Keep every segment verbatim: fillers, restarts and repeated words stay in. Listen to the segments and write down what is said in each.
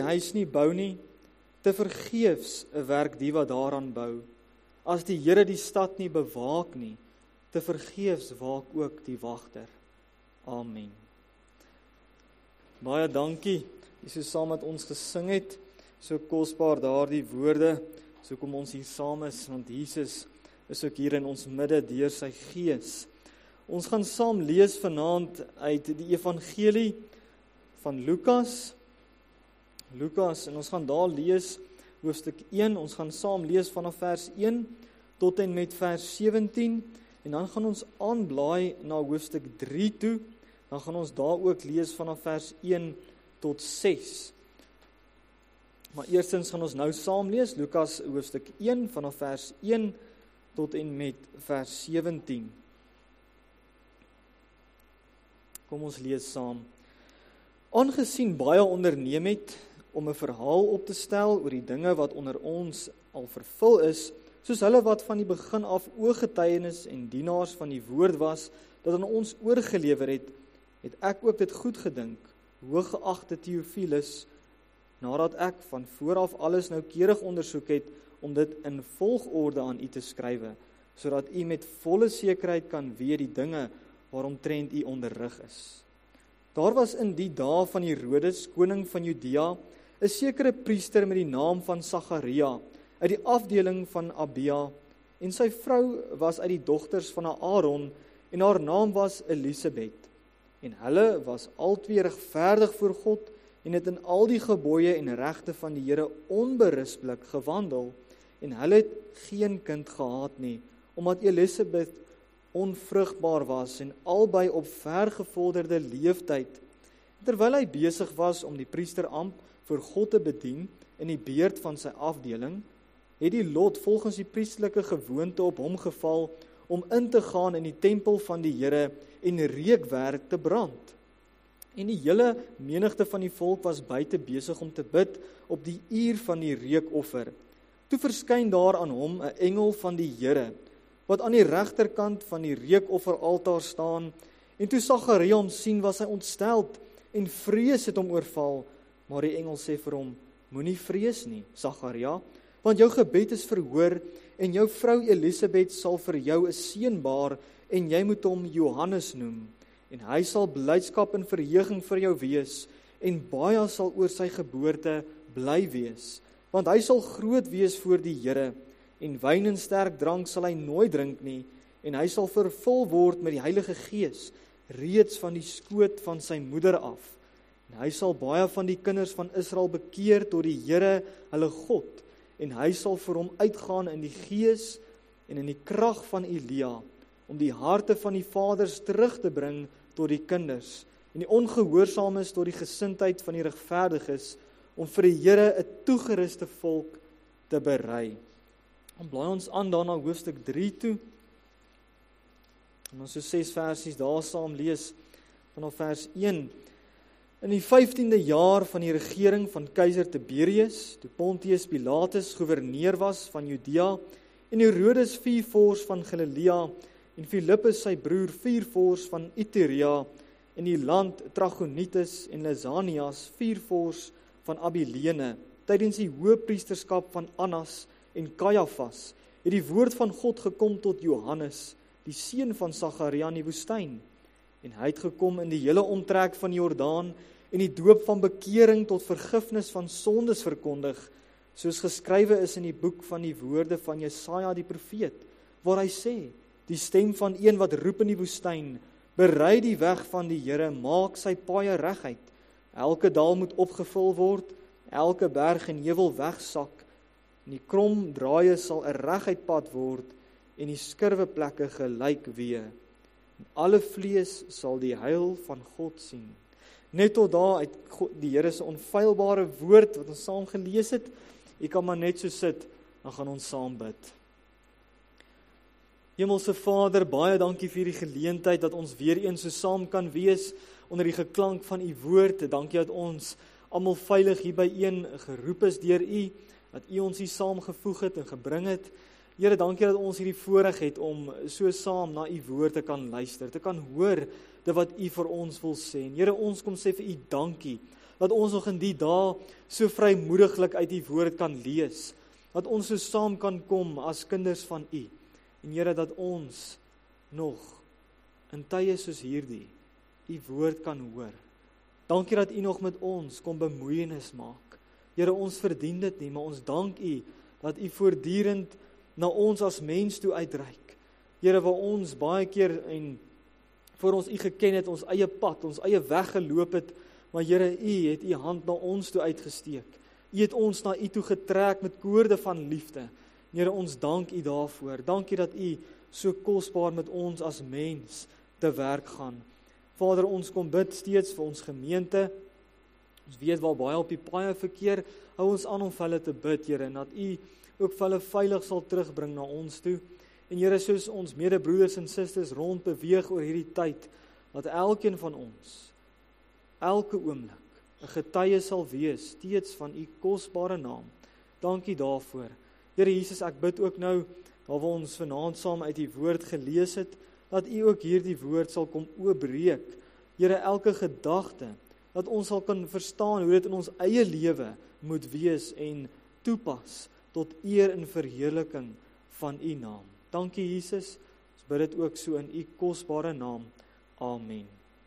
huis nie bou nie, te vergeefs werk die wat daaraan bou. As die Here die stad nie bewaak nie, te vergeefs waak ook die wagter. Amen. Baie dankie, jy so saam met ons gesing het, so kosbaar daardie woorde, so kom ons hier saam is, want Jesus is ook hier in ons midde deur sy Gees. Ons gaan saam lees vanaand uit die evangelie van Lukas, Lukas, en ons gaan daar lees hoofstuk een, ons gaan saam lees vanaf vers een tot en met vers sewentien, en dan gaan ons aanblaai na hoofstuk drie toe, dan gaan ons daar ook lees vanaf vers een tot ses. Maar eerstens gaan ons nou saam lees, Lukas hoofstuk een, vanaf vers een tot en met vers sewentien. Kom ons lees saam. Aangesien baie onderneem het om 'n verhaal op te stel oor die dinge wat onder ons al vervul is, soos hulle wat van die begin af ooggetuienis en dienaars van die woord was, dat aan ons oorgelewer het, het ek ook dit goed gedink, hooggeagte Theophilus, nadat ek van vooraf alles noukeurig ondersoek het, om dit in volgorde aan u te skrywe, sodat u met volle sekerheid kan weet die dinge waaromtrent u onderrig is. Daar was in die dae van Herodes, koning van Judea, 'n sekere priester met die naam van Sagaria, uit die afdeling van Abia, en sy vrou was uit die dogters van Aaron, en haar naam was Elisabeth. En hulle was altwee regverdig voor God, en het in al die gebooie en regte van die Here onberispelik gewandel, en hulle het geen kind gehad nie, omdat Elisabeth onvrugbaar was, en albei op vergevorderde leeftyd. Terwyl hy besig was om die priesterambt voor God te bedien, in die beurt van sy afdeling, het die lot volgens die priesterlike gewoonte op hom geval, om in te gaan in die tempel van die Here, en reukwerk te brand. En die hele menigte van die volk was buite besig om te bid, op die uur van die reukoffer. Toe verskyn daar aan hom 'n engel van die Here, wat aan die regterkant van die reukofferaltaar staan, en toe Sagaria hom sien, was hy ontsteld, en vrees het hom oorval, maar die engel sê vir hom, moenie vrees nie, Sagaria, want jou gebed is verhoor, en jou vrou Elisabeth sal vir jou 'n seun baar, en jy moet hom Johannes noem, en hy sal blydskap en verheuging vir jou wees, en baie sal oor sy geboorte bly wees, want hy sal groot wees voor die Here, en wyn en sterk drank sal hy nooit drink nie, en hy sal vervul word met die Heilige Gees, reeds van die skoot van sy moeder af. En hy sal baie van die kinders van Israel bekeer tot die Here, hulle God, en hy sal vir hom uitgaan in die gees en in die krag van Elia, om die harte van die vaders terug te bring tot die kinders, en die ongehoorsaames tot die gesindheid van die regverdiges, om vir die Here 'n toegeruste volk te berei. Dan blaai ons aan daarna hoofstuk drie toe, en ons so ses versies daar saam lees, vanaf vers een. In die vyftiende jaar van die regering van keiser Tiberius, toe Pontius Pilatus gouverneur was van Judea, en Herodes viervoors van Galilea, en Philippus sy broer viervoors van Iturea, en die land Trachonitis en Lysanias viervoors van Abilene, tydens die hoëpriesterskap van Annas en Kajafas, het die woord van God gekom tot Johannes, die seun van Sagaria in die woestyn. En hy het gekom in die hele omtrek van Jordaan, en die doop van bekering tot vergifnis van sondes verkondig, soos geskrywe is in die boek van die woorde van Jesaja die profeet, waar hy sê, die stem van een wat roep in die woestyn, berei die weg van die Here, maak sy paaie reguit. Elke dal moet opgevul word, elke berg en heuwel wegsak, en die krom draaie sal 'n reguit pad word, en die skurwe plekke gelyk wee. En alle vlees sal die heil van God sien. Net tot daar uit God, die Here se onfeilbare woord wat ons saam gelees het. Jy kan maar net so sit, dan gaan ons saam bid. Hemelse Vader, baie dankie vir die geleentheid dat ons weer eens so saam kan wees onder die geklank van u woord. Dankie dat ons almal veilig hier byeen geroep is deur u, dat u ons hier saamgevoeg het en gebring het. Here, dankie dat ons hierdie voorreg het om so saam na u woord te kan luister, te kan hoor dit wat u vir ons wil sê. En Here, ons kom sê vir u dankie dat ons nog in die dae so vrymoediglik uit die woord kan lees, dat ons so saam kan kom as kinders van U, en Here, dat ons nog in tye soos hierdie U woord kan hoor. Dankie dat U nog met ons kom bemoeienis maak. Here, ons verdien dit nie, maar ons dank U dat U voortdurend na ons as mens toe uitreik. Here, waar ons baie keer en voor ons U geken het, ons eie pad, ons eie weg geloop het, maar Here, U het U hand na ons toe uitgesteek. U het ons na U toe getrek met koorde van liefde. Here, ons dank U daarvoor. Dankie dat U so kosbaar met ons as mens te werk gaan. Vader, ons kom bid steeds vir ons gemeente. Ons weet waar baie op die paaie verkeer, hou ons aan om vir hulle te bid, Here, en dat U ook vir hulle veilig sal terugbring na ons toe. En Here, soos ons medebroeders en susters rond beweeg oor hierdie tyd, dat elkeen van ons, elke oomblik, 'n getuie sal wees, steeds van U kosbare naam. Dankie daarvoor. Here Jesus, ek bid ook nou, daar waar ons vanaand saam uit die woord gelees het, dat U ook hierdie woord sal kom oopbreek. Here, elke gedagte, dat ons sal kan verstaan hoe dit in ons eie lewe moet wees en toepas tot eer en verheerliking van U naam. Dankie Jesus, ons bid dit ook so in U kosbare naam. Amen.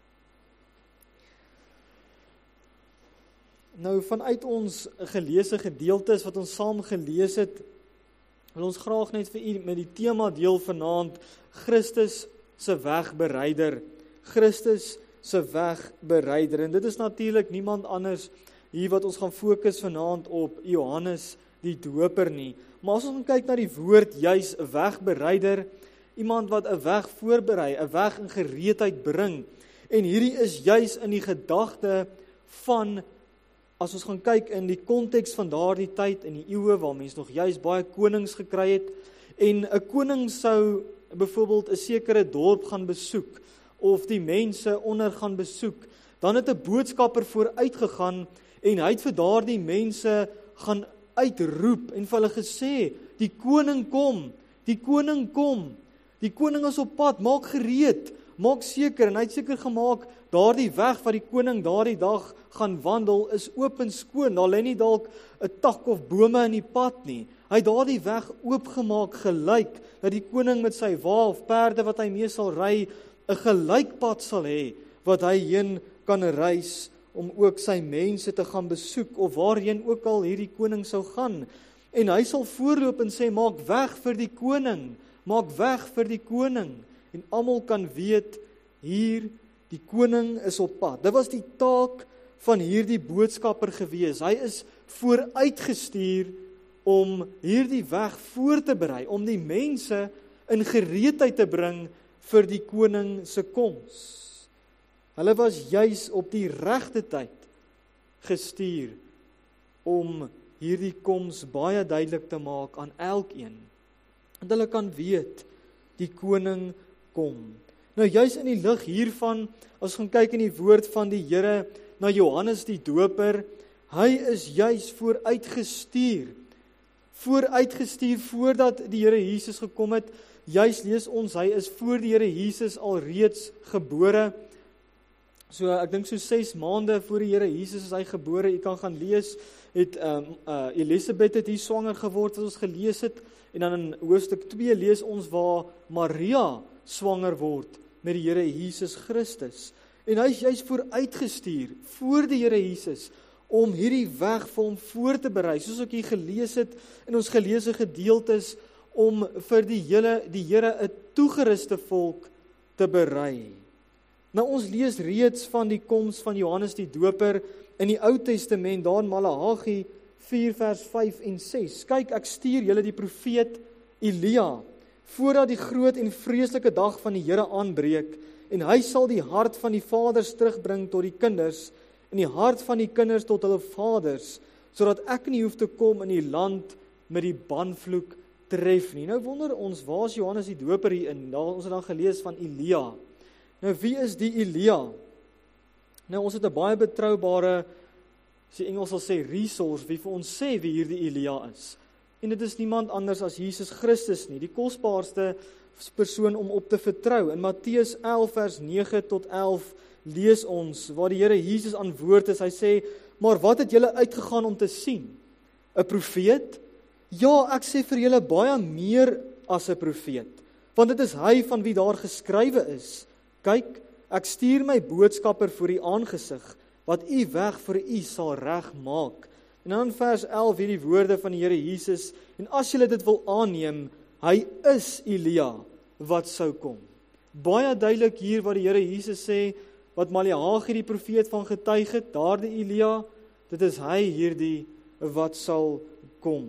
Nou, vanuit ons geleesde gedeeltes wat ons saam gelees het, wil ons graag net vir U met die tema deel vanaand, Christus se wegbereider. Christus se wegbereider. En dit is natuurlik niemand anders hier wat ons gaan fokus vanaand op Johannes die Doper nie. Maar as ons kyk na die woord juis 'n wegbereider, iemand wat 'n weg voorberei, 'n weg in gereedheid bring. En hierdie is juis in die gedagte van, as ons gaan kyk in die konteks van daardie tyd, in die eeue waar mense nog juis baie konings gekry het, en 'n koning sou byvoorbeeld 'n sekere dorp gaan besoek, of die mense onder gaan besoek, dan het 'n boodskapper vooruit gegaan, en hy het vir daardie mense gaan uitroep, en vir hulle gesê, die koning kom, die koning kom, die koning is op pad, maak gereed, maak seker, en hy het seker gemaak, daardie weg wat die koning daardie dag gaan wandel, is oop en skoon, daar lê nie dalk 'n tak of bome in die pad nie, hy het daardie weg oopgemaak gelyk, dat die koning met sy wa of perde wat hy mee sal ry, 'n gelykpad sal hê, wat hy heen kan reis, om ook sy mense te gaan besoek, of waarheen ook al hierdie koning sou gaan, en hy sal voorloop en sê, maak weg vir die koning, maak weg vir die koning, en almal kan weet, hier, die koning is op pad. Dit was die taak van hierdie boodskapper gewees, hy is vooruitgestuur, om hierdie weg voor te berei, om die mense in gereedheid te bring, vir die koning se koms. Hulle was juis op die regte tyd gestuur om hierdie koms baie duidelik te maak aan elkeen. En hulle kan weet, die koning kom. Nou juis in die lig hiervan, as ons gaan kyk in die woord van die Here na Johannes die Doper, hy is juis vooruitgestuur. Vooruitgestuur voordat die Here Jesus gekom het. Juis lees ons, hy is voor die Here Jesus alreeds gebore. So ek dink so ses maande voor die Here Jesus is hy gebore. Jy kan gaan lees, het um, uh, Elisabeth het hier swanger geword wat ons gelees het, en dan in hoofstuk twee lees ons waar Maria swanger word met die Here Jesus Christus. En hy is juis vooruitgestuur voor die Here Jesus om hierdie weg vir hom voor te berei, soos ek hier gelees het in ons geleesde gedeeltes, om vir die hele die Here 'n toegeruste volk te berei. Nou ons lees reeds van die koms van Johannes die Doper in die Ou Testament, daar in Maleagi vier vers vyf en ses. Kyk, ek stuur julle die profeet Elia, voordat die groot en vreeslike dag van die Here aanbreek, en hy sal die hart van die vaders terugbring tot die kinders, en die hart van die kinders tot hulle vaders, sodat ek nie hoef te kom in die land met die banvloek tref nie. Nou wonder ons, waar is Johannes die Doper hierin? Daar ons het dan gelees van Elia. Nou wie is die Elia? Nou ons het 'n baie betroubare, as die Engels sal sê, resource, wie vir ons sê wie hierdie Elia is. En dit is niemand anders as Jesus Christus nie, die kosbaarste persoon om op te vertrou. In Matteus elf vers nege tot elf lees ons, waar die Here Jesus aan woord is, hy sê, maar wat het julle uitgegaan om te sien? 'n Profeet? Ja, ek sê vir julle baie meer as 'n profeet, want dit is hy van wie daar geskrywe is. Kyk, ek stuur my boodskapper voor u aangesig, wat u weg vir u sal regmaak. En dan in vers elf hierdie woorde van die Here Jesus, en as julle dit wil aanneem, hy is Elia wat sou kom. Baie duidelik hier wat die Here Jesus sê, wat Maleagi die profeet van getuig het, daardie Elia, dit is hy hierdie wat sal kom.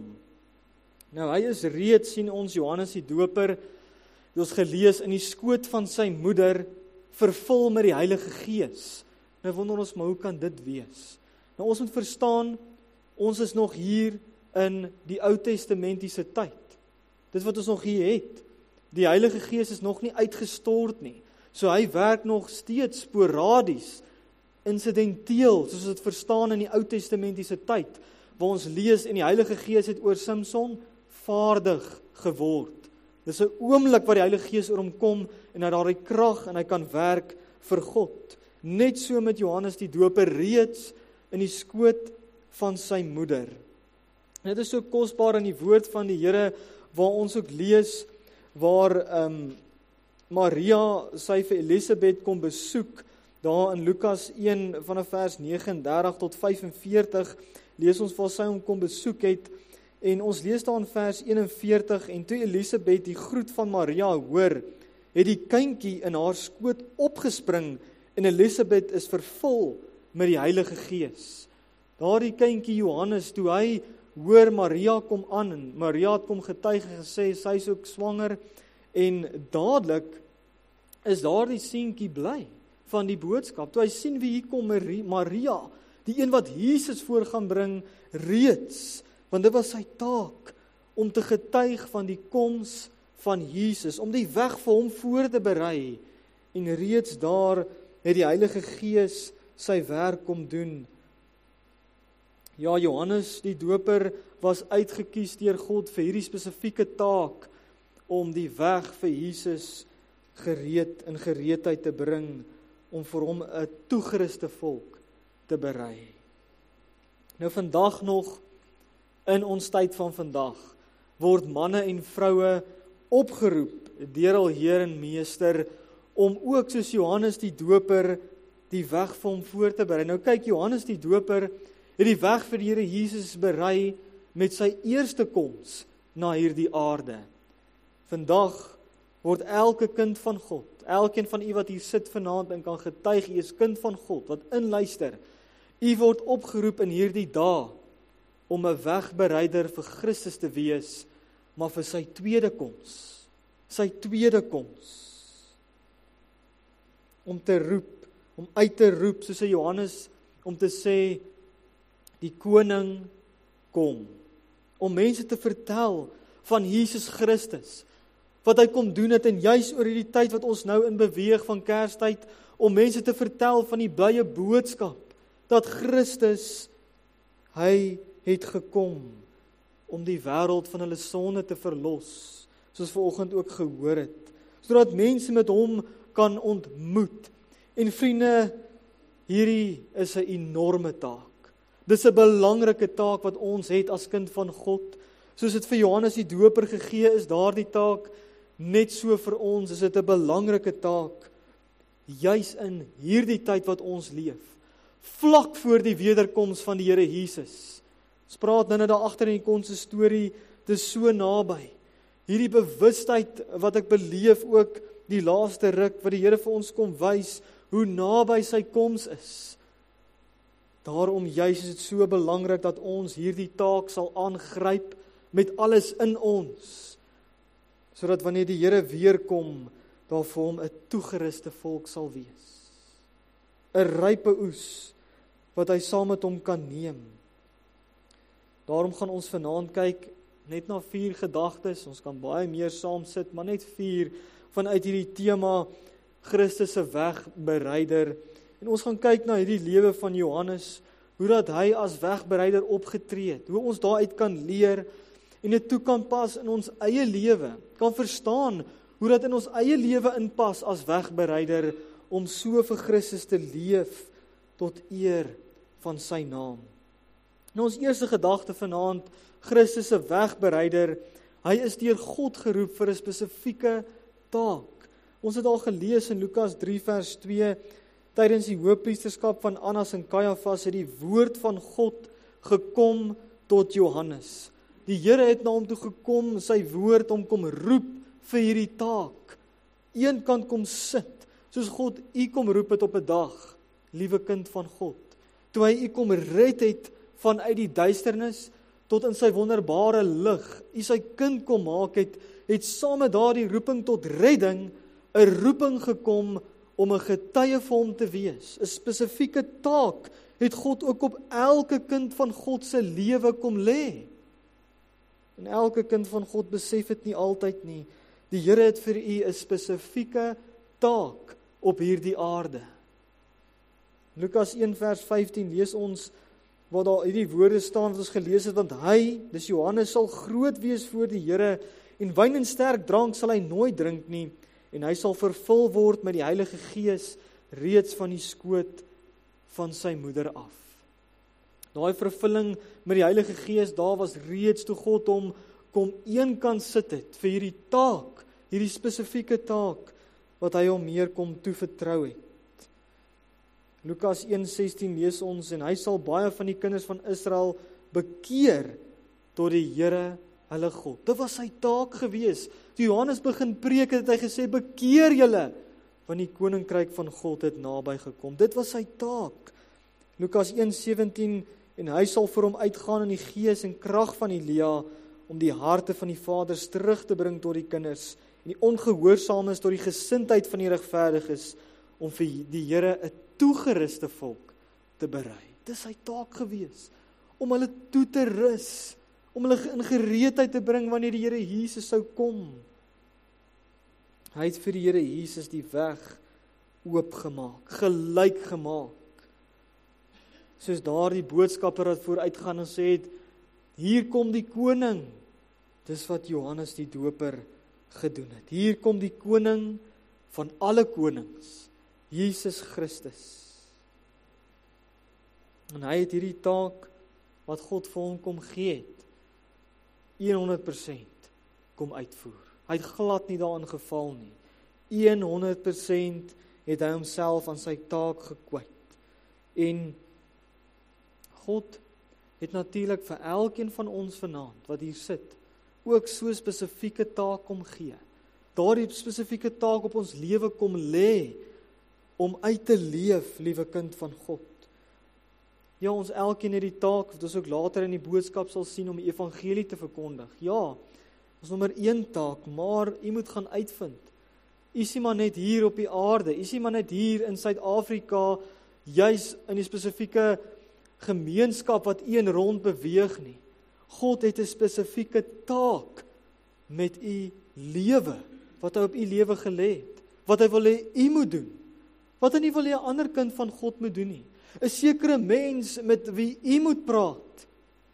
Nou hy is reeds, sien ons, Johannes die Doper, het ons gelees, in die skoot van sy moeder, vervul met die Heilige Gees. Nou wonder ons, maar hoe kan dit wees? Nou ons moet verstaan, ons is nog hier in die Ou Testamentiese tyd. Dit wat ons nog hier het. Die Heilige Gees is nog nie uitgestort nie. So hy werk nog steeds sporadies, insidenteel, soos dit verstaan in die Ou Testamentiese tyd, waar ons lees en die Heilige Gees het oor Samson vaardig geword. Dis 'n oomblik wat die Heilige Gees oor hom kom en hy daar die krag en hy kan werk vir God. Net so met Johannes die Doper reeds in die skoot van sy moeder. En dit is so kosbaar in die woord van die Here waar ons ook lees waar um, Maria sy vir Elisabeth kom besoek daar in Lukas een vanaf vers negenendertig tot vyfenveertig lees ons waar sy hom kom besoek het. En ons lees daar in vers eenenveertig, en toe Elisabeth die groet van Maria hoor, het die kindjie in haar skoot opgespring, en Elisabeth is vervul met die Heilige Gees. Daar die kindjie Johannes, toe hy hoor Maria kom aan, en Maria het kom getuig en gesê, sy is ook swanger, en dadelik is daar die seentjie bly van die boodskap. Toe hy sien wie hier kom, Maria, die een wat Jesus voor gaan bring, reeds, want dit was sy taak, om te getuig van die koms van Jesus, om die weg vir hom voor te berei, en reeds daar het die Heilige Gees sy werk kom doen. Ja, Johannes die Doper was uitgekies deur God vir hierdie spesifieke taak, om die weg vir Jesus gereed in gereedheid te bring, om vir hom 'n toegeruste volk te berei. Nou vandag nog, in ons tyd van vandag, word manne en vroue opgeroep deur al Heer en Meester, om ook soos Johannes die Doper die weg vir hom voor te berei. Nou kyk, Johannes die Doper het die weg vir die Here Jesus berei met sy eerste koms na hierdie aarde. Vandag word elke kind van God, elkeen van u wat hier sit vanaand en kan getuig, u is kind van God, wat inluister, u word opgeroep in hierdie dae, om 'n wegbereider vir Christus te wees, maar vir sy tweede koms, sy tweede koms, om te roep, om uit te roep, soos Johannes, om te sê, die koning kom, om mense te vertel van Jesus Christus, wat hy kom doen het, en juis oor hierdie tyd wat ons nou in beweeg van Kerstyd, om mense te vertel van die blye boodskap, dat Christus, hy het gekom, om die wêreld van hulle sonde te verlos, soos vanoggend ook gehoor het, sodat mense met hom kan ontmoet. En vriende, hierdie is 'n enorme taak. Dis 'n belangrike taak wat ons het as kind van God. Soos dit vir Johannes die Doper gegee is, daardie taak, net so vir ons is dit 'n belangrike taak, juis in hierdie tyd wat ons leef, vlak voor die wederkoms van die Here Jesus. Ons praat nou net daar agter in die konsistorie, dit is so naby. Hierdie bewustheid wat ek beleef ook die laaste ruk, wat die Here vir ons kom wys, hoe naby sy koms is. Daarom juis is dit so belangrik dat ons hierdie taak sal aangryp met alles in ons, sodat wanneer die Here weer kom, daar vir hom 'n toegeruste volk sal wees. 'n Rype oes, wat hy saam met hom kan neem. Daarom gaan ons vanaand kyk, net na vier gedagtes, ons kan baie meer saam sit, maar net vier, vanuit hierdie tema, Christus se wegbereider. En ons gaan kyk na hierdie lewe van Johannes, hoe dat hy as wegbereider opgetree het, hoe ons daaruit kan leer, en dit toe kan pas in ons eie lewe, kan verstaan, hoe dat in ons eie lewe inpas as wegbereider, om so vir Christus te leef, tot eer van sy naam. Nou ons eerste gedagte vanaand, Christus se wegbereider, hy is deur God geroep vir 'n spesifieke taak. Ons het al gelees in Lukas drie vers twee, tydens die hoofpriesterskap van Annas en Kajafas het die woord van God gekom tot Johannes. Die Here het na hom toe gekom, sy woord om kom roep vir hierdie taak. Een kan kom sit, soos God u kom roep het op 'n dag, liewe kind van God. Toe hy u kom red het vanuit die duisternis tot in sy wonderbare lig, u sy kind kom maak het, het saam met daardie roeping tot redding 'n roeping gekom om 'n getuie vir hom te wees. 'n Spesifieke taak het God ook op elke kind van God se lewe kom lê. En elke kind van God besef dit nie altyd nie. Die Here het vir u 'n spesifieke taak op hierdie aarde. Lukas een vers vyftien lees ons waar daar hierdie woorde staan wat ons gelees het, want hy, dis Johannes, sal groot wees voor die Here en wyn en sterk drank sal hy nooit drink nie en hy sal vervul word met die Heilige Gees reeds van die skoot van sy moeder af. Daai vervulling met die Heilige Gees, daar was reeds toe God hom kom eenkant sit het vir hierdie taak, hierdie spesifieke taak wat hy hom meer kom toevertrou het. Lukas een sestien lees ons, en hy sal baie van die kinders van Israel bekeer tot die Here hulle God. Dit was sy taak gewees. Toe Johannes begin preek het hy gesê, bekeer julle, want die koninkryk van God het naby gekom. Dit was sy taak. Lukas een sewentien, en hy sal vir hom uitgaan in die gees en krag van Elia, om die harte van die vaders terug te bring tot die kinders, en die ongehoorsaames tot die gesindheid van die regverdiges, om vir die Here 'n toegeruste volk te berei. Dis sy taak gewees, om hulle toe te rus, om hulle in gereedheid te bring wanneer die Here Jesus sou kom. Hy het vir die Here Jesus die weg oopgemaak, gelyk gemaak. Soos daardie boodskapper wat vooruitgaan en sê het, hier kom die koning. Dis wat Johannes die Doper gedoen het. Hier kom die koning van alle konings, Jesus Christus. En hy het hierdie taak wat God vir hom kom gee het, honderd persent kom uitvoer. Hy het glad nie daarin geval nie. honderd persent het hy homself aan sy taak gekwyt. En God het natuurlik vir elkeen van ons vanaand wat hier sit, ook so spesifieke taak kom gee. Daardie spesifieke taak op ons lewe kom lê, om uit te leef, liewe kind van God. Ja, ons elkeen het die taak, wat ons ook later in die boodskap sal sien, om die evangelie te verkondig. Ja, ons nommer een taak, maar u moet gaan uitvind. U is nie maar net hier op die aarde, u is nie maar net hier in Suid-Afrika, juis in die spesifieke gemeenskap wat u in rond beweeg nie. God het 'n spesifieke taak met u lewe, wat hy op u lewe gelê het, wat hy wil hê u moet doen, wat hy nie wil hê 'n ander kind van God moet doen nie. 'n Sekere mens met wie u moet praat.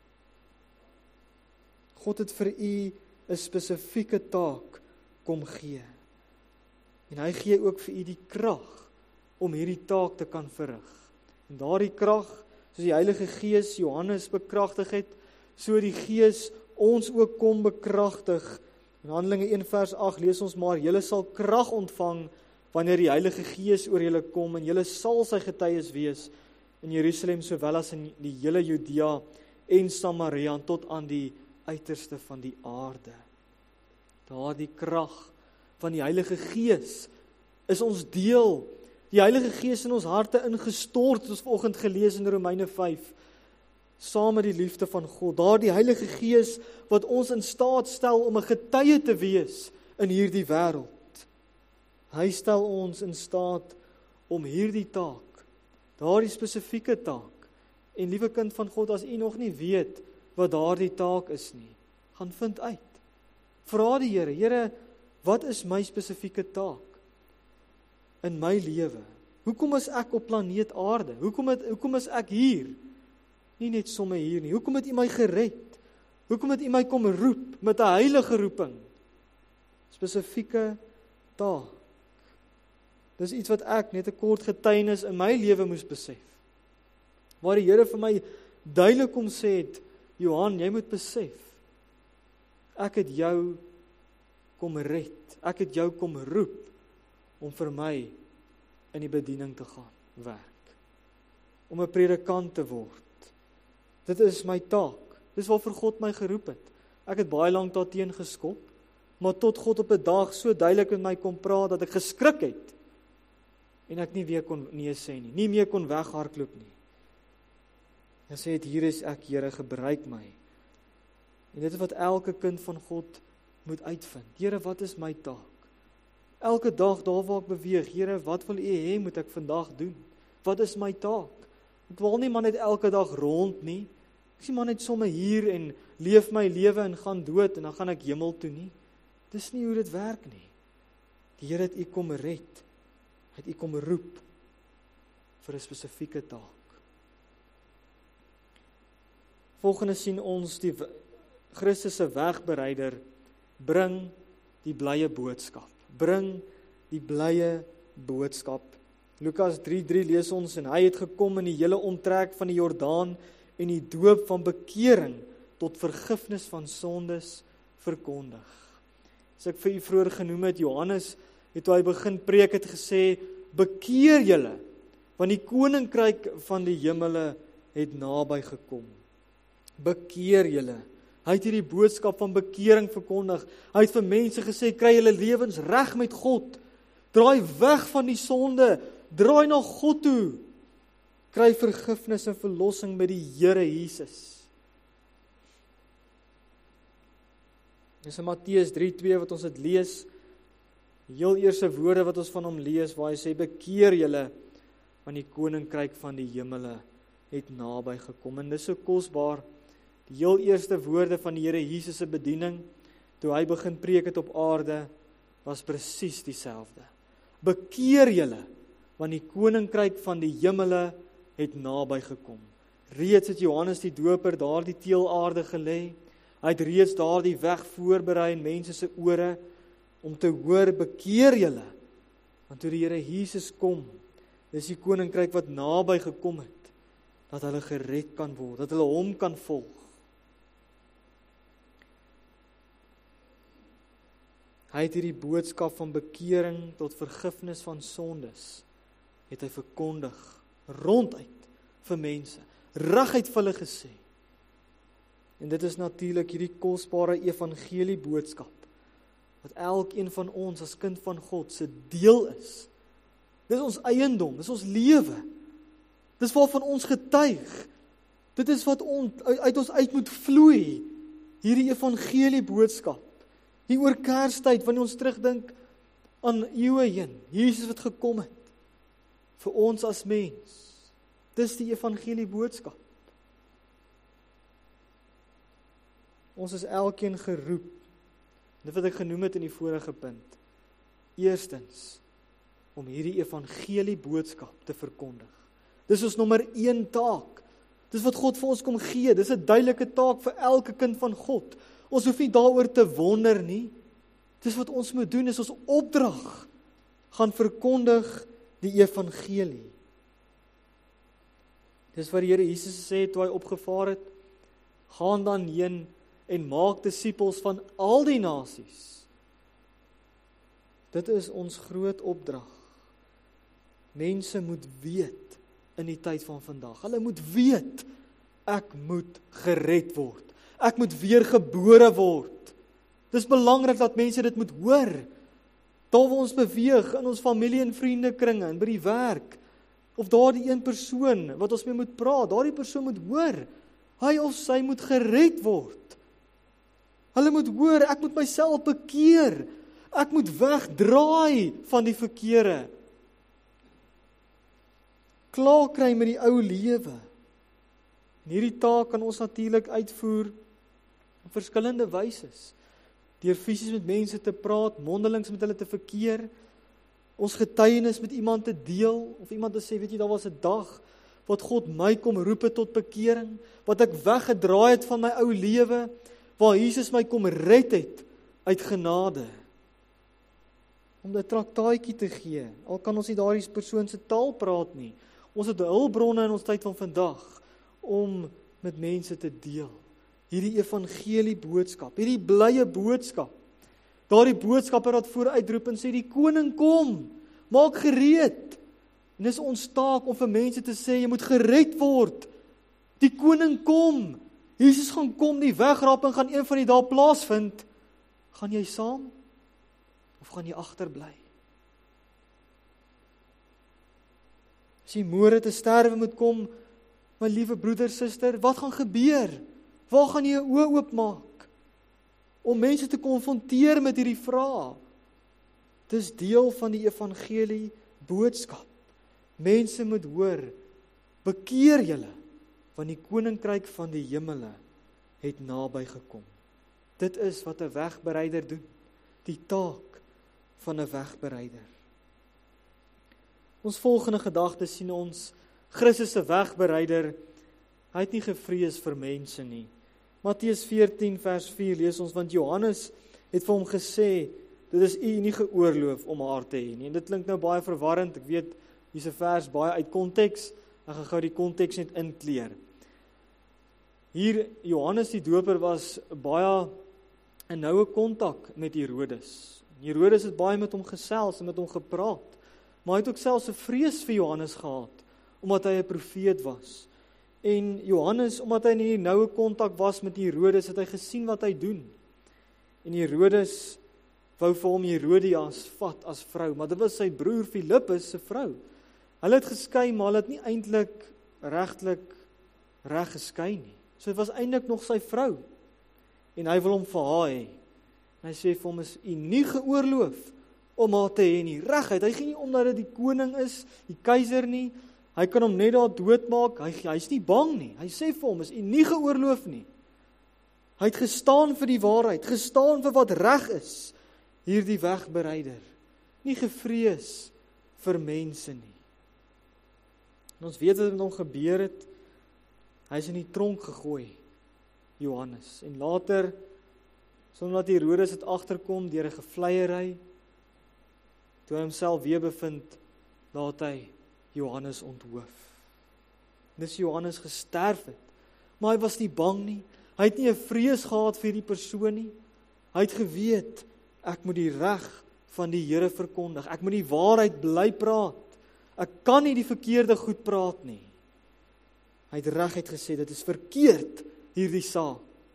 God het vir u 'n spesifieke taak kom gee. En hy gee ook vir u die krag om hierdie taak te kan verrig. En daardie krag, soos die Heilige Gees Johannes bekragtig het, so die Gees ons ook kom bekragtig. In Handelinge een vers agt lees ons maar, julle sal krag ontvang wanneer die Heilige Gees oor julle kom, en julle sal sy getuies wees in Jerusalem sowel as in die hele Judea en Samaria tot aan die uiterste van die aarde. Daardie krag van die Heilige Gees is ons deel. Die Heilige Gees in ons harte ingestort, soos vanoggend gelees in Romeine vyf, saam met die liefde van God. Daardie Heilige Gees wat ons in staat stel om 'n getuie te wees in hierdie wêreld. Hy stel ons in staat om hierdie taak, daardie spesifieke taak, en liewe kind van God, as u nog nie weet wat daardie taak is nie, gaan vind uit. Vra die Here, Here, wat is my spesifieke taak in my lewe? Hoekom is ek op planeet Aarde? Hoekom het, hoekom is ek hier? Nie net sommer hier nie. Hoekom het u my gered? Hoekom het u my kom roep met 'n heilige roeping? Spesifieke taak. Dis iets wat ek net 'n kort getuienis in my lewe moes besef. waar die Here vir my duidelik kom sê het, Johan, jy moet besef, ek het jou kom red, ek het jou kom roep, om vir my in die bediening te gaan werk, om 'n predikant te word. Dit is my taak, dis waarvoor God my geroep het. Ek het baie lank daarteen geskop, maar tot God op 'n dag so duidelik met my kom praat, dat ek geskrik het, en ek nie weer kon nee sê nie, nie meer kon weghardloop nie. En sê het, hier is ek, Here, gebruik my. En dit is wat elke kind van God moet uitvind. Here, wat is my taak? Elke dag daar waar ek beweeg, Here, wat wil U hê moet ek vandag doen? Wat is my taak? Ek wil nie maar net elke dag rond nie. Ek sien maar net somme hier en leef my lewe en gaan dood en dan gaan ek hemel toe nie. Dis nie hoe dit werk nie. Die Here het U kom red. Hy het U kom roep vir 'n spesifieke taak. Volgende sien ons die Christus se wegbereider bring die blye boodskap. Bring die blye boodskap. Lukas drie drie lees ons, en hy het gekom in die hele omtrek van die Jordaan en die doop van bekering tot vergifnis van sondes verkondig. As ek vir u vroeër genoem het, Johannes het toe hy begin preek het gesê, bekeer julle, want die koninkryk van die hemele het naby gekom. Bekeer julle. Hy het hierdie boodskap van bekering verkondig. Hy het vir mense gesê, kry julle lewens reg met God. Draai weg van die sonde. Draai na God toe. Kry vergifnis en verlossing met die Here Jesus. Dis in Matteus drie twee wat ons dit lees. Die heel eerste woorde wat ons van hom lees, waar hy sê, bekeer julle, want die koninkryk van die hemele het naby gekom. En dis so kosbaar. Die heel eerste woorde van die Here Jesus se bediening, toe hy begin preek het op aarde, was presies dieselfde. Bekeer julle, want die koninkryk van die hemele het naby gekom. Reeds het Johannes die Doper daardie teelaarde gelê. Hy het reeds daardie weg voorberei in mense se ore om te hoor, bekeer julle, want toe die Here Jesus kom, dis die koninkryk wat naby gekom het, dat hulle gered kan word, dat hulle hom kan volg. Hy het hierdie boodskap van bekering tot vergifnis van sondes, het hy verkondig, ronduit vir mense, reguit vir hulle gesê. En dit is natuurlik hierdie kosbare evangelie boodskap, wat elkeen van ons as kind van God se deel is. Dis ons eiendom, dis ons lewe. Dis waarvan ons getuig. Dit is wat on, uit ons uit moet vloei, hierdie evangelie boodskap. Hier oor Kerstyd, wanneer ons terugdink aan eeue heen, Jesus wat gekom het, vir ons as mens. Dis die evangelie boodskap. Ons is elkeen geroep, dit wat ek genoem het in die vorige punt, eerstens, om hierdie evangelie boodskap te verkondig. Dis ons nommer een taak. Dis wat God vir ons kom gee. Dis 'n duidelike taak vir elke kind van God. Ons hoef nie daaroor te wonder nie. Dis wat ons moet doen, is ons opdrag. Gaan verkondig die evangelie. Dis wat die Here Jesus sê toe hy opgevaar het. Gaan dan heen en maak disippels van al die nasies. Dit is ons groot opdrag. Mense moet weet in die tyd van vandag. Hulle moet weet, ek moet gered word. Ek moet weer gebore word. Dis belangrik dat mense dit moet hoor. Daar waar ons beweeg, in ons familie en vriendekringe, en by die werk, of daar die een persoon wat ons mee moet praat, daardie persoon moet hoor, hy of sy moet gered word. Hulle moet hoor, ek moet myself bekeer, ek moet wegdraai van die verkeerde. Klaar kry met die ou lewe. En hierdie taak kan ons natuurlik uitvoer op verskillende wyses. Deur fisies met mense te praat, mondelings met hulle te verkeer, ons getuienis met iemand te deel, of iemand te sê, weet jy, daar was 'n dag wat God my kom roep het tot bekering, wat ek weggedraai het van my ou lewe, waar Jesus my kom red het uit genade. Om 'n traktaatjie te gee, al kan ons nie daardie persoon se taal praat nie, Ons het hulpbronne in ons tyd van vandag om met mense te deel. Hierdie evangelie boodskap, hierdie blye boodskap. Daardie boodskapper wat vooruitroep en sê die koning kom, maak gereed. En dis ons taak om vir mense te sê jy moet gered word. Die koning kom. Jesus gaan kom, die wegrapping gaan een van die dae plaasvind. Gaan jy saam of gaan jy agterbly? As jy môre te sterwe moet kom, my liewe broeder, suster, wat gaan gebeur? Waar gaan jy jou oë oopmaak? Om mense te konfronteer met hierdie vraag. Dis deel van die evangelie boodskap. Mense moet hoor, bekeer julle, want die koninkryk van die hemele het naby gekom. Dit is wat 'n wegbereider doen, die taak van 'n wegbereider. Ons volgende gedagte sien ons, Christus se wegbereider, hy het nie gevrees vir mense nie. Matteus veertien vers vier lees ons, want Johannes het vir hom gesê, dit is u nie geoorloof om haar te hê nie. En dit klink nou baie verwarrend, ek weet, hier's 'n vers baie uit konteks, ek gaan gou die konteks net inkleer. Hier, Johannes die Doper was baie in noue kontak met Herodes. Herodes het baie met hom gesels en met hom gepraat, maar hy het ook selfs 'n vrees vir Johannes gehad, omdat hy 'n profeet was. En Johannes, omdat hy in die noue kontak was met Herodes, het hy gesien wat hy doen. En Herodes wou vir hom Herodias vat as vrou, maar dit was sy broer Filippus se vrou. Hulle het geskei, maar hulle het nie eintlik regtelik reg geskei nie. So dit was eintlik nog sy vrou. En hy wil hom vir haar hê. En hy sê vir hom, is u nie geoorloof om haar te hê nie. Reguit, hy gee nie omdat dit die koning is, die keiser nie. Hy kan hom net daar doodmaak. Hy hy's nie bang nie. Hy sê vir hom, is u nie geoorloof nie. Hy het gestaan vir die waarheid, gestaan vir wat reg is. Hierdie wegbereider. Nie gevrees vir mense nie. En ons weet wat met hom gebeur het. Hy is in die tronk gegooi, Johannes. En later, sonder dat Herodes het agterkom deur 'n gevleiery, toe hy homself weer bevind, laat hy Johannes onthoof. Dis Johannes gesterf het, maar hy was nie bang nie. Hy het nie 'n vrees gehad vir die persoon nie. Hy het geweet, ek moet die reg van die Here verkondig. Ek moet die waarheid bly praat. Ek kan nie die verkeerde goed praat nie. Hy het reguit gesê, dit is verkeerd, hierdie saak.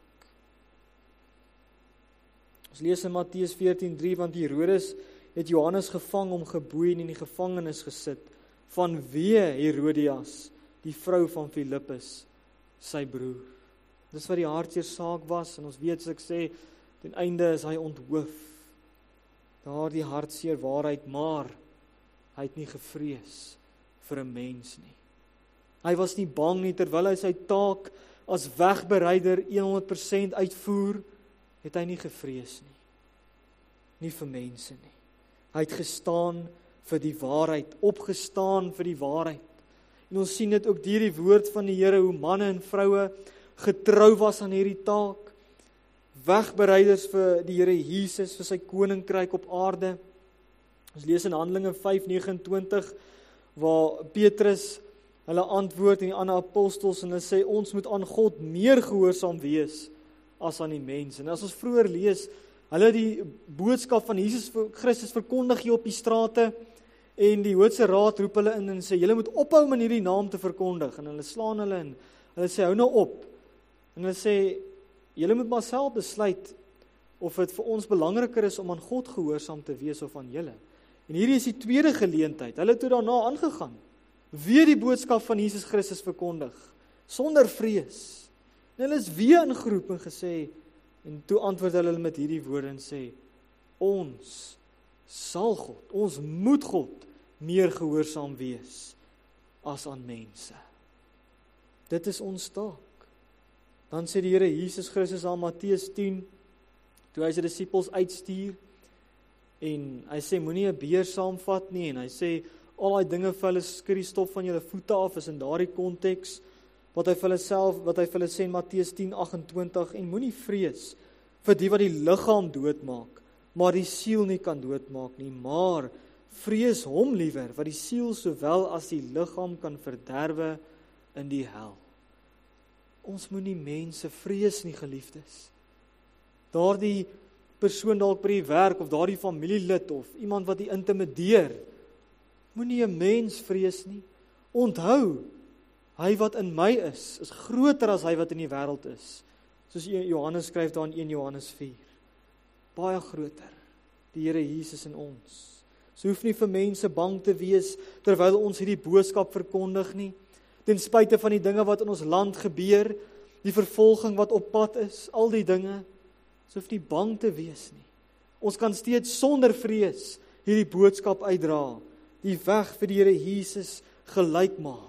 Ons lees in Matteus veertien drie, want Herodes het Johannes gevang om geboei en in die gevangenis gesit, vanweë Herodias, die vrou van Filippus, sy broer. Dis wat die hartseer saak was, en ons weet, soos ek sê, ten einde is hy onthoof. Daar die hartseer waarheid, maar hy het nie gevrees vir 'n mens nie. Hy was nie bang nie, terwyl hy sy taak as wegbereider honderd persent uitvoer, het hy nie gevrees nie. Nie vir mense nie. Hy het gestaan vir die waarheid, opgestaan vir die waarheid. En ons sien dit ook deur die woord van die Here, hoe manne en vroue getrou was aan hierdie taak, wegbereiders vir die Here Jesus, vir sy koninkryk op aarde. Ons lees in Handelinge vyf negenentwintig, waar Petrus hulle antwoord en die ander apostels, en hulle sê, ons moet aan God meer gehoorsaam wees as aan die mense. En as ons vroeër lees, hulle die boodskap van Jesus Christus verkondig hier op die strate, en die Joodse raad roep hulle in en sê, julle moet ophou om in hierdie naam te verkondig, en hulle slaan hulle in, hulle sê, hou nou op, en hulle sê, julle moet maar self besluit, of dit vir ons belangriker is om aan God gehoorsaam te wees of aan julle. En hierdie is die tweede geleentheid, hulle het toe daarna aangegaan, weer die boodskap van Jesus Christus verkondig, sonder vrees. En hulle is weer ingeroep en gesê, en toe antwoord hulle met hierdie woorde en sê, ons sal God, ons moet God meer gehoorsaam wees as aan mense. Dit is ons taak. Dan sê die Here Jesus Christus aan Matteus tien, toe hy sy disippels uitstuur, en hy sê, moenie 'n beer saamvat nie, en hy sê, al die dinge vir hulle skud die stof van julle voete af, is in daardie konteks, wat hy vir hulle self, wat hy vir hulle sê in Matteus tien agt-en-twintig, en moenie vrees vir die wat die liggaam doodmaak, maar die siel nie kan doodmaak nie, maar vrees hom liewer, wat die siel sowel as die liggaam kan verderwe in die hel. Ons moenie mense vrees nie, geliefdes. Daardie persoon dalk by die werk, of daardie familielid, of iemand wat die intimideer, moenie 'n mens vrees nie. Onthou, hy wat in my is, is groter as hy wat in die wêreld is. Soos Johannes skryf daar in een Johannes vier. Baie groter, die Here Jesus in ons. So hoef nie vir mense bang te wees, terwyl ons hierdie boodskap verkondig nie, ten spyte van die dinge wat in ons land gebeur, die vervolging wat op pad is, al die dinge, so hoef nie bang te wees nie. Ons kan steeds sonder vrees hierdie boodskap uitdra, die weg vir die Here Jesus gelyk maak.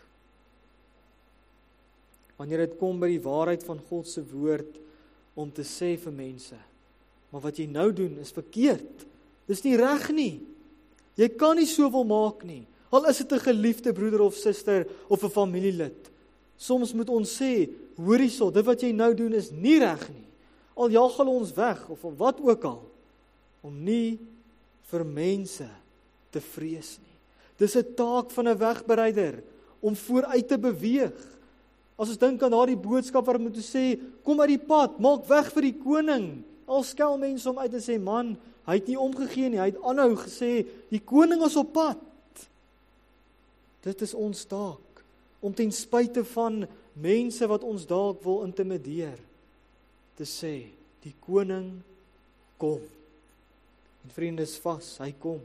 Wanneer dit kom by die waarheid van God se woord, om te sê vir mense, maar wat jy nou doen is verkeerd, dis nie reg nie, jy kan nie so wil maak nie, al is dit 'n geliefde broeder of suster, of 'n familielid. Soms moet ons sê, hoor hierso, dit wat jy nou doen is nie reg nie, al jaag hulle ons weg, of wat ook al, om nie vir mense te vrees nie. Dis 'n taak van 'n wegbereider, om vooruit te beweeg. As ons dink aan daardie boodskap wat moet sê, kom uit die pad, maak weg vir die koning. Al skel mense om uit en sê, man, hy het nie omgegee nie, hy het aanhou gesê, die koning is op pad. Dit is ons taak, om ten spyte van mense wat ons dalk wil intimideer, te sê, die koning kom. En vriende, is vas, hy kom.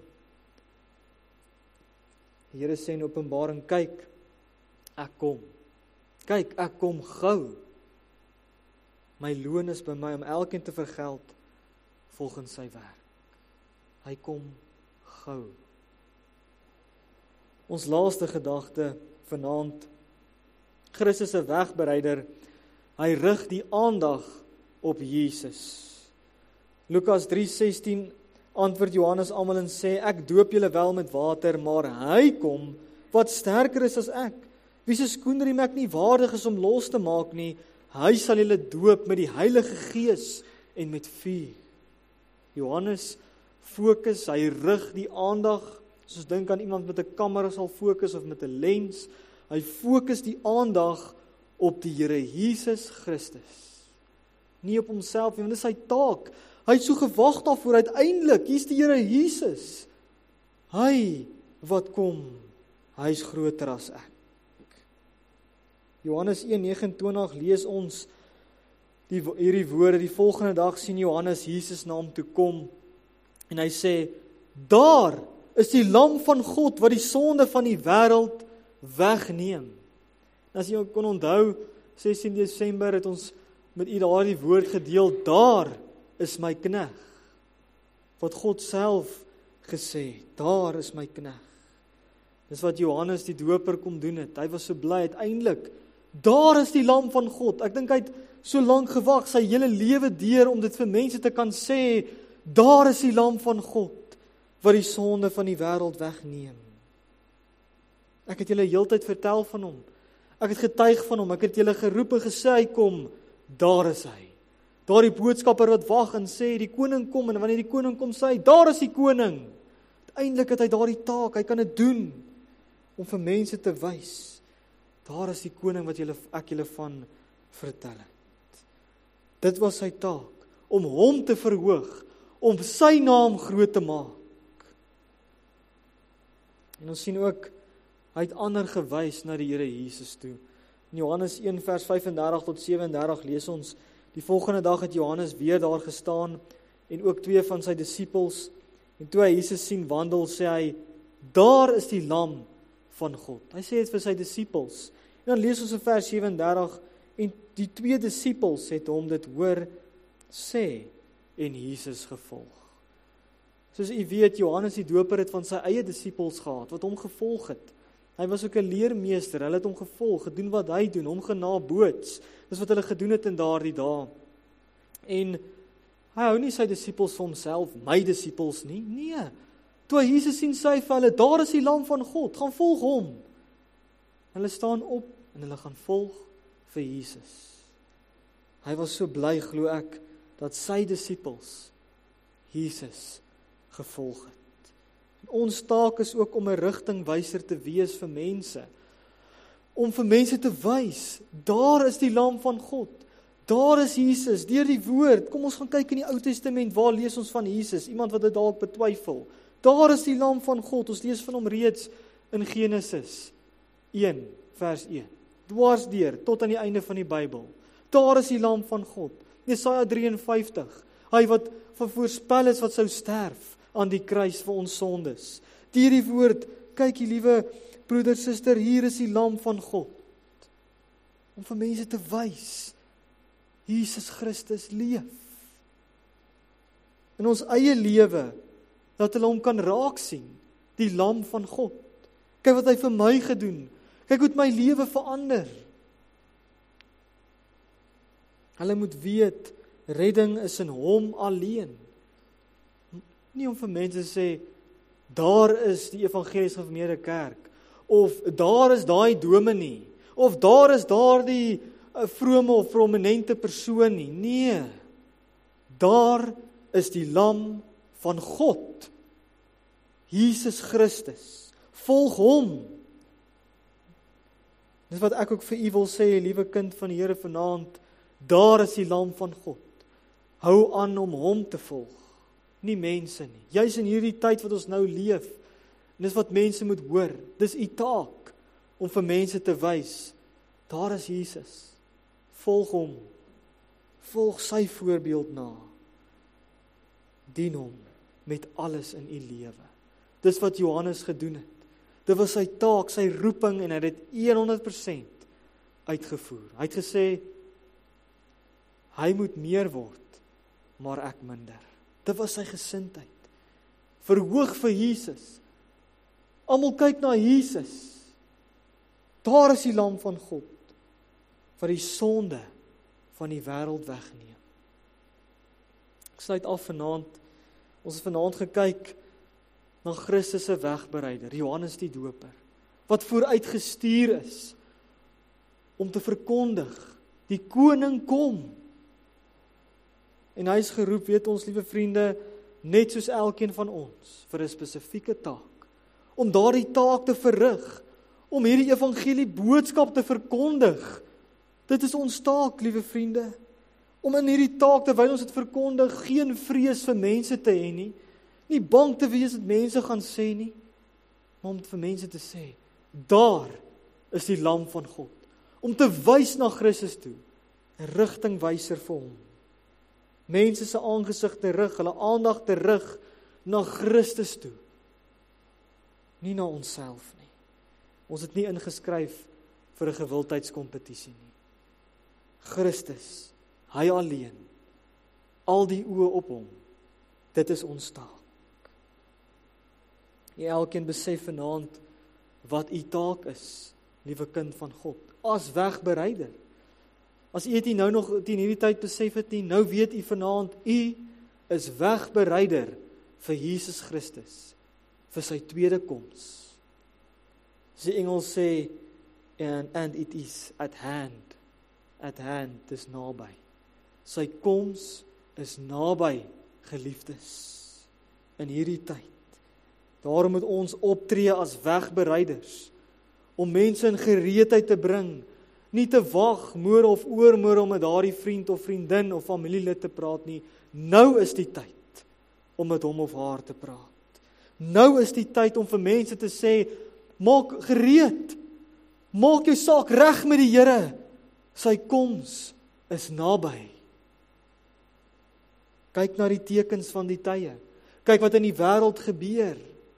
Die Here sê in Openbaring, kyk, ek kom. Kyk, ek kom gou. My loon is by my om elkeen te vergeld volgens sy werk. Hy kom gou. Ons laaste gedagte vanaand, Christus se wegbereider, hy rig die aandag op Jesus. Lukas drie sestien antwoord Johannes almal en sê, ek doop julle wel met water, maar hy kom wat sterker is as ek, wie se skoenriem ek nie waardig is om los te maak nie, hy sal julle doop met die Heilige Gees en met vuur. Johannes fokus, hy rig die aandag, soos dink aan iemand met 'n kamera sal fokus of met 'n lens, hy fokus die aandag op die Here Jesus Christus. Nie op homself nie, want dit is sy taak. Hy het so gewag daarvoor, uiteindelik, hier's die Here Jesus. Hy wat kom, hy is groter as ek. Johannes een negenentwintig lees ons die, hierdie woorde, die volgende dag sien Johannes Jesus na hom toe kom, en hy sê, daar is die lam van God, wat die sonde van die wêreld wegneem. As jy kon onthou, sestien Desember het ons met u daardie woord gedeel, daar is my knegg, wat God self gesê, daar is my knegg. Dis wat Johannes die doper kom doen het, hy was so bly, uiteindelik, daar is die lam van God. Ek dink hy het so lank gewag, sy hele lewe deur, om dit vir mense te kan sê, daar is die lam van God, wat die sonde van die wêreld wegneem. Ek het julle heeltyd vertel van hom, ek het getuig van hom, ek het julle geroep en gesê, hy kom, daar is hy. Daar die boodskapper wat wag en sê, die koning kom, en wanneer die koning kom, sê hy, daar is die koning. Uiteindelik het hy daardie taak, hy kan dit doen, om vir mense te wys, daar is die koning wat julle, ek julle van vertel het. Dit was sy taak, om hom te verhoog, om sy naam groot te maak. En ons sien ook, hy het ander gewys na die Here Jesus toe. In Johannes een vers vyf-en-dertig tot sewe-en-dertig lees ons, die volgende dag het Johannes weer daar gestaan, en ook twee van sy disippels, en toe hy Jesus sien wandel, sê hy, daar is die lam van God. Hy sê dit vir sy disippels. En dan lees ons in vers sewe-en-dertig, en die twee disippels het hom dit hoor sê, en Jesus gevolg. Soos u weet, Johannes die doper het van sy eie disippels gehad, wat hom gevolg het. Hy was ook 'n leermeester, hulle het hom gevolg, gedoen wat hy doen, hom genaboots. Dis wat hulle gedoen het in daardie dae. En hy hou nie sy disippels vir homself, my disippels nie, nee. Toe hy Jesus sien, sê hy vir hulle, daar is die lam van God, gaan volg hom. Hulle staan op, en hulle gaan volg vir Jesus. Hy was so bly, glo ek, dat sy disippels Jesus gevolg het. Ons taak is ook om 'n rigtingwyser te wees vir mense. Om vir mense te wys, daar is die lam van God. Daar is Jesus, deur die woord. Kom ons gaan kyk in die Ou Testament, waar lees ons van Jesus? Iemand wat dit dalk betwyfel. Daar is die lam van God. Ons lees van hom reeds in Genesis een vers een. Dwars deur tot aan die einde van die Bybel. Daar is die lam van God. Jesaja drie en vyftig. Hy wat voorspel is wat sou sterf aan die kruis vir ons sondes. Deur die woord, kyk die liewe broeder, suster, hier is die lam van God. Om vir mense te wys, Jesus Christus leef. In ons eie lewe, dat hulle hom kan raak sien, die lam van God. Kyk wat hy vir my gedoen. Kyk hoe het my lewe verander. Hulle moet weet, redding is in hom alleen. Nie om vir mense te sê, daar is die evangelies gereformeerde kerk, of daar is daai dominee, of daar is daar die uh, vrome of prominente persoon nie. Nee, daar is die lam van God, Jesus Christus. Volg hom. Dis wat ek ook vir u wil sê, liewe kind van die Here vanaand, daar is die lam van God. Hou aan om hom te volg, nie mense nie. Juis in hierdie tyd wat ons nou leef, en dis wat mense moet hoor, dis u taak, om vir mense te wys, daar is Jesus, volg hom, volg sy voorbeeld na, dien hom met alles in u lewe. Dis wat Johannes gedoen het. Dit was sy taak, sy roeping, en hy het dit honderd persent uitgevoer. Hy het gesê, hy moet meer word, maar ek minder. Dit was sy gesindheid. Verhoog vir Jesus. Almal kyk na Jesus. Daar is die lam van God, wat die sonde van die wêreld wegneem. Ek sluit af vanaand, ons het vanaand gekyk na Christus se wegbereider, Johannes die Doper, wat vooruitgestuur is, om te verkondig, die koning kom. En hy is geroep, weet ons, liewe vriende, net soos elkeen van ons, vir 'n spesifieke taak, om daardie taak te verrig, om hierdie evangelie boodskap te verkondig. Dit is ons taak, liewe vriende, om in hierdie taak, terwyl ons dit verkondig, geen vrees vir mense te hê nie, nie bang te wees dat mense gaan sê nie, maar om vir mense te sê, daar is die lam van God, om te wys na Christus toe, 'n rigtingwyser vir hom. Mense se aangesig te rig, hulle aandag te rig na Christus toe, nie na onsself nie. Ons het nie ingeskryf vir 'n gewildheidskompetisie nie. Christus, hy alleen, al die oë op hom, dit is ons taak. Jy elkeen besef vanaand wat u taak is, liewe kind van God, as wegbereider. As u dit nou nog teen hierdie tyd besef het nie, nou weet u vanaand, u is wegbereider vir Jesus Christus, vir sy tweede koms. As die Engels sê, and, and it is at hand, at hand, dis naby. Sy koms is naby, geliefdes, in hierdie tyd. Daarom moet ons optree as wegbereiders, om mense in gereedheid te bring, nie te wag, môre of oormôre om met daardie vriend of vriendin of familielid te praat nie. Nou is die tyd om met hom of haar te praat. Nou is die tyd om vir mense te sê, maak gereed, maak jou saak reg met die Here, sy koms is naby. Kyk na die tekens van die tye, kyk wat in die wêreld gebeur,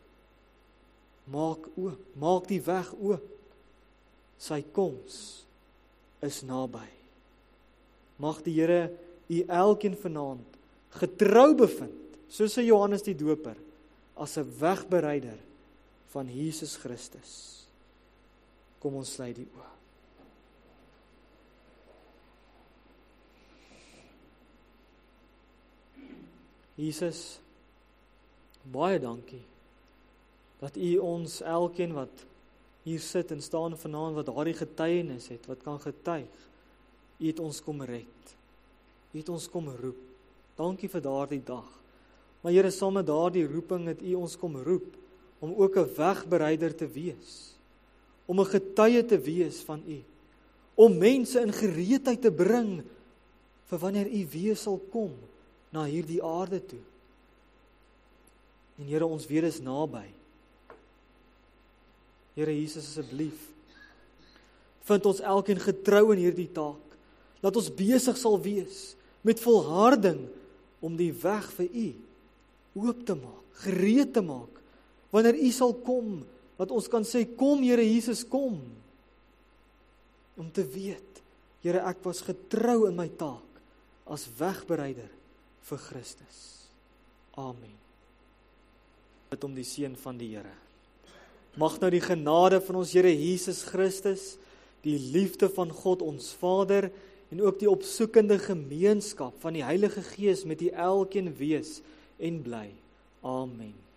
maak oop, maak die weg oop, sy koms is naby. Mag die Here u elkeen vanaand getrou bevind, soos hy Johannes die Doper, as 'n wegbereider van Jesus Christus. Kom ons sluit die oë. Jesus, baie dankie dat u ons elkeen wat hier sit en staan vanaand, wat daardie getuienis het, wat kan getuig, u het ons kom red, u het ons kom roep. Dankie vir daardie dag. Maar Here, saam met daardie roeping het u ons kom roep om ook 'n wegbereider te wees, om 'n getuie te wees van U, om mense in gereedheid te bring vir wanneer U weer sal kom na hierdie aarde toe. En Here, ons weet is naby. Here Jesus, asseblief, vind ons elkeen getrou in hierdie taak, dat ons besig sal wees met volharding om die weg vir U oop te maak, gereed te maak, wanneer U sal kom, dat ons kan sê, kom Here Jesus, kom, om te weet, Here, ek was getrou in my taak, as wegbereider vir Christus. Amen. Bid om die seën van die Here. Mag nou die genade van ons Here Jesus Christus, die liefde van God ons Vader, en ook die opsoekende gemeenskap van die Heilige Gees met die elkeen wees en bly. Amen.